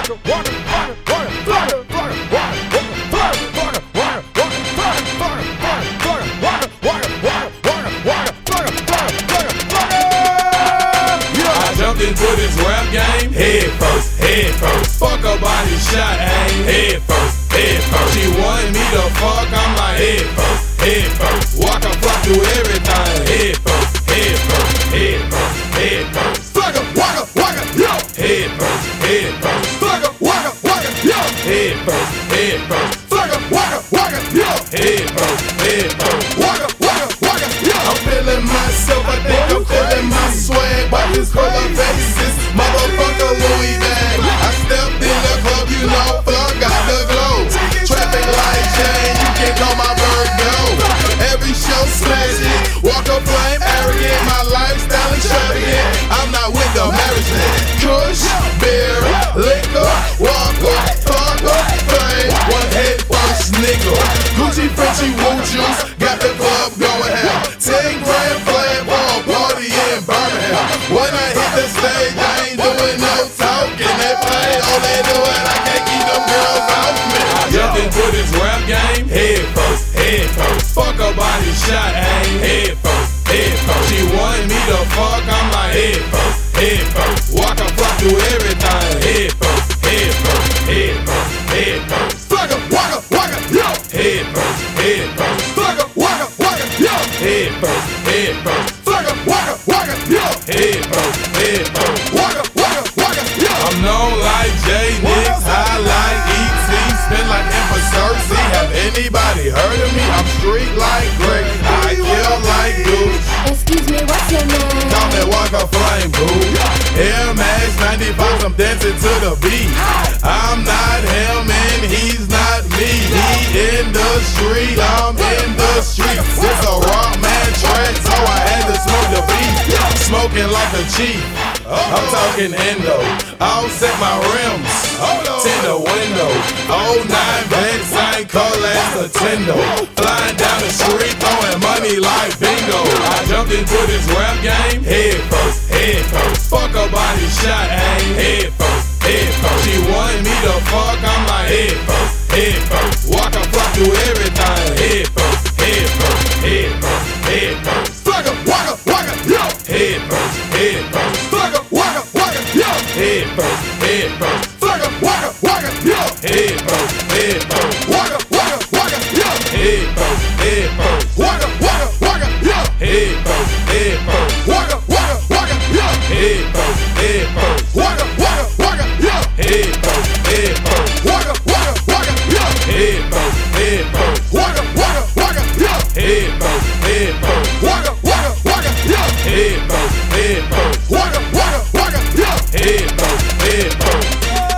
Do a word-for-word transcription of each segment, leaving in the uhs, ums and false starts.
Into this rap game, head first, head first. Fuck a body shot, aim, head first, head first. She wanted me to fuck, I'm like head first, head first. Walk a fuck do everything, head first, head first, head first, head first. Fuck a, walk a, walk a, yo. Head first, head first. Fuck a, walk a, walk a, yo. Head first, head first. Fuck a, walk a, walk a, yo. Head first, head first. Walk a, walk a, walk a, yo. I'm feeling myself, I think I'm feeling my swag. Watch this color faces, motherfucker Louis bag. I stepped in the club, you know, fuck got the glow. Traffic light change, you can call my bird go. Every show smash it, walk a flame arrogant, my lifestyle extravagant. I'm not with the marriage man. Kush, beer, liquor, walker, fucker, fame. One head first nigga. Gucci, Frenchy, woo juice, got the club going ham. Ten grand flag for a party in Birmingham. When I hit the stage, I ain't doing no talking. They play, oh they do it, I can't keep them girls off me. I jumped into this rap game, head first, head first. Fuck a body shot, aim, head first, head first. She wanted me to fuck, I'm like head first, head first. Walk a fuck do everything, head first, head first, head first, head first. Fuck a, walk a, walk a, yo. Head first, head first. Fuck a, walk a, walk a, yo. Head first, head first. Fuck a, walk a, walk a, yo. Head first, head first. Walk a, walk a, walk a, yo. I'm known like J-Nix, high like E T, spin like Emperor Cersei. Have anybody heard of me? I'm street like Greg, I kill like dudes. Excuse me, what's your name? Call me Walker Flame, boo. Air Max ninety-five, I'm dancing to the beat. I'm not him and he's not me. He in the street, I'm in the street. It's a rock man track, so I had to smoke the beat. Smoking like a chief, I'm talking endo. I'll set my rims, tint the window. Oh nine vets, I ain't call ass Nintendo. Flying down the street, throwing money like bingo. I jumped into this rap game, head first, head first. Fuck a body shot, aim, head first, head first. She wanted me to fuck, I'm like head first, head first. Walk a fuck do everything, head first, head first, head first, head first. Fuck a, walk a, walk a, yo. Head first, head first. Fuck a, walk a, walk a, yo. Head first, head first. Fuck a, walk a, walk a, yo. Head first, head first. Walk a, walk a, walk a, yo. Head first, head first. Walk a, walk a, walk a, yo. Head first, head first. Walk a, walk a, walk a, yo. Head first, head first. Walk a, walk a, walk a, yo. Head first, head first. Walk a, walk a, walk a, yo. Head first, head first. Walk a, walk a, walk a, yo. Head first, head first. Walk a, walk a, walk a, yo. Head first, head first. Walk a, walk a, walk a, yo. Head first, head first.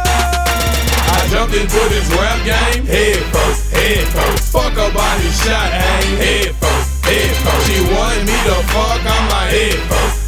I jumped into this rap game, head first, head first. Fuck a body shot, aim, head first, head first. She wanted me to fuck, I'm like head first,